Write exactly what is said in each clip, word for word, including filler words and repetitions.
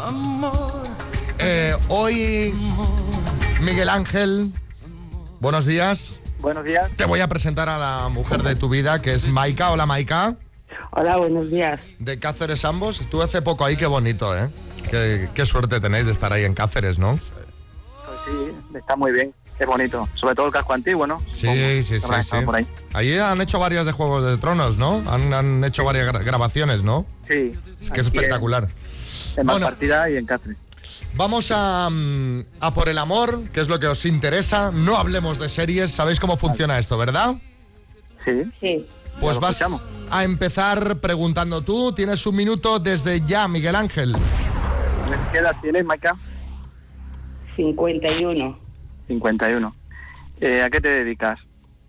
Eh, hoy, Miguel Ángel, buenos días. Buenos días. Te voy a presentar a la mujer de tu vida, que es Maika. Hola, Maika. Hola, buenos días. De Cáceres ambos. Estuve hace poco ahí, qué bonito, ¿eh? Qué, qué suerte tenéis de estar ahí en Cáceres, ¿no? Pues sí, está muy bien, es bonito. Sobre todo el casco antiguo, ¿no? Sí, Como, sí, sí, sí. Por ahí. Ahí han hecho varias de Juegos de Tronos, ¿no? Han, han hecho varias gra- grabaciones, ¿no? Sí. Es que es espectacular. En, en Bueno. Malpartida y en Cáceres. Vamos a, mm, a por el amor, que es lo que os interesa. No hablemos de series, sabéis cómo funciona esto, ¿verdad? Sí. Sí. Pues lo vas escuchamos. a empezar preguntando tú. Tienes un minuto desde ya, Miguel Ángel. ¿Qué edad tienes, Maika? cincuenta y uno. cincuenta y uno. Eh, ¿A qué te dedicas?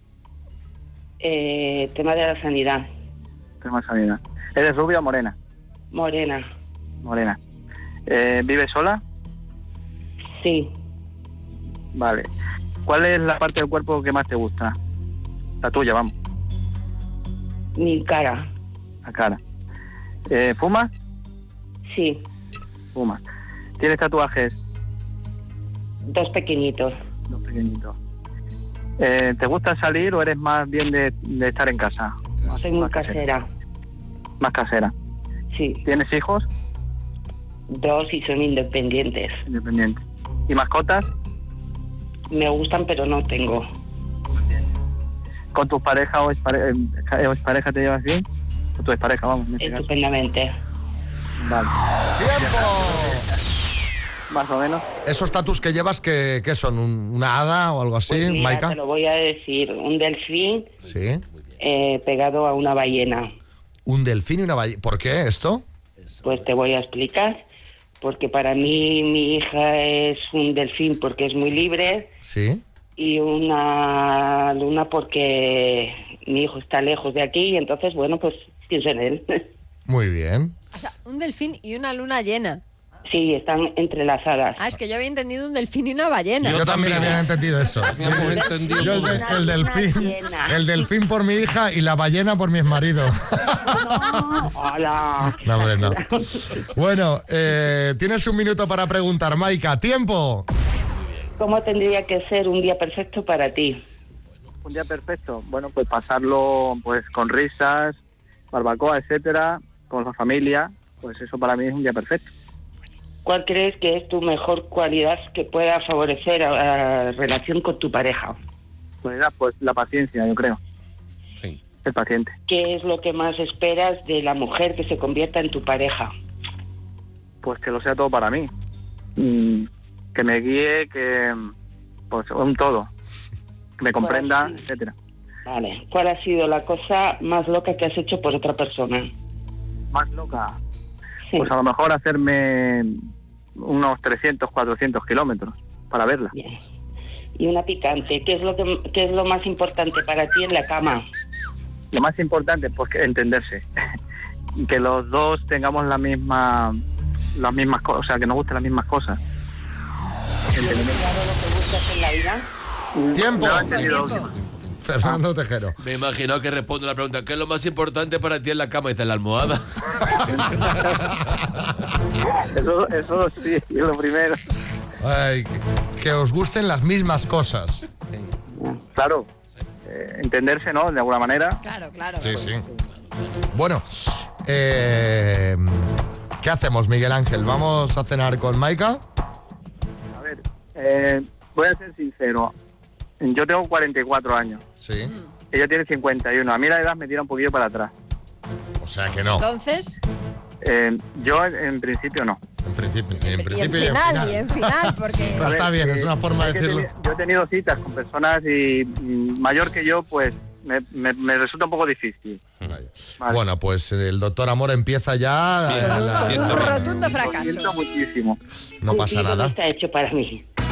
Eh, tema de la sanidad. Tema de sanidad. ¿Eres rubia o morena? Morena. Morena. Eh, ¿Vives sola? Sí. Vale. ¿Cuál es la parte del cuerpo que más te gusta? La tuya, vamos. Mi cara. La cara. Eh, ¿Fumas? Sí. Fumas. ¿Tienes tatuajes? Dos pequeñitos. Dos pequeñitos. Eh, ¿Te gusta salir o eres más bien de, de estar en casa? Más, Soy muy más casera. Más casera. Sí. ¿Tienes hijos? Dos y son independientes. Independiente. ¿Y mascotas? Me gustan, pero no tengo. ¿Con tu pareja o expareja, o expareja te llevas bien? ¿Con tu expareja, vamos, en este caso? Estupendamente. Vale. ¡Tiempo! Más o menos. ¿Esos tatus que llevas, que, que son? ¿Un- ¿Una hada o algo así, Pues mira, Maika? te lo voy a decir. Un delfín Sí. eh, pegado a una ballena. Un delfín y una ballena. ¿Por qué esto? Pues te voy a explicar. Porque para mí mi hija es un delfín porque es muy libre. Sí. Y una luna porque mi hijo está lejos de aquí y entonces, bueno, pues pienso en él. Muy bien. O sea, un delfín y una luna llena. Sí, están entrelazadas. Ah, es que yo había entendido un delfín y una ballena. Yo, también había entendido eso. Habíamos entendido. Yo el, de- el delfín, Llena. el delfín por mi hija y la ballena por mi exmarido. ¡Hola! No, hombre, no. Bueno, eh, tienes un minuto para preguntar, Maika. ¡Tiempo! ¿Cómo tendría que ser un día perfecto para ti? Un día perfecto. Bueno, pues pasarlo pues con risas, barbacoa, etcétera, con la familia. Pues eso para mí es un día perfecto. ¿Cuál crees que es tu mejor cualidad que pueda favorecer a la relación con tu pareja? Pues, ya, pues la paciencia, yo creo. Sí. Ser paciente. ¿Qué es lo que más esperas de la mujer que se convierta en tu pareja? Pues que lo sea todo para mí. Mm, que me guíe, que pues un todo. Que me comprenda, Pues sí. etcétera. Vale. ¿Cuál ha sido la cosa más loca que has hecho por otra persona? Más loca. Sí. Pues a lo mejor hacerme unos trescientos, cuatrocientos kilómetros para verla. Bien. Y una picante. ¿Qué es lo que qué es lo más importante para ti en la cama? Lo más importante, pues que entenderse. Y que los dos tengamos la misma, las mismas cosas, o sea, que nos gusten las mismas cosas. Entendimiento. ¿Claro lo que buscas en la vida? ¡Tiempo! No he entendido. Tiempo. Fernando Tejero. Me imagino que responde la pregunta: ¿qué es lo más importante para ti en la cama? Dice, la almohada. Eso, eso sí, es lo primero. Ay, que, que os gusten las mismas cosas. Claro, eh, entenderse, ¿no? De alguna manera. Claro, claro. Sí, sí. Bueno, eh, ¿qué hacemos, Miguel Ángel? ¿Vamos a cenar con Maika? A ver, eh, voy a ser sincero. Yo tengo cuarenta y cuatro años. Sí. Ella tiene cincuenta y uno. A mí la edad me tira un poquillo para atrás. O sea que no. Entonces, Eh, yo, en, en principio, no. En principio, en y en principio y en final, final. y en final, porque... Pero está A ver, bien, eh, es una forma de es que decirlo. teni- Yo he tenido citas con personas y mm, mayor que yo, pues me, me, me resulta un poco difícil. Vaya. Vale. Bueno, pues el doctor Amor empieza ya. Bien, la- la- Con un rotundo Lo fracaso. siento muchísimo. no pasa Contigo no nada. está hecho para mí.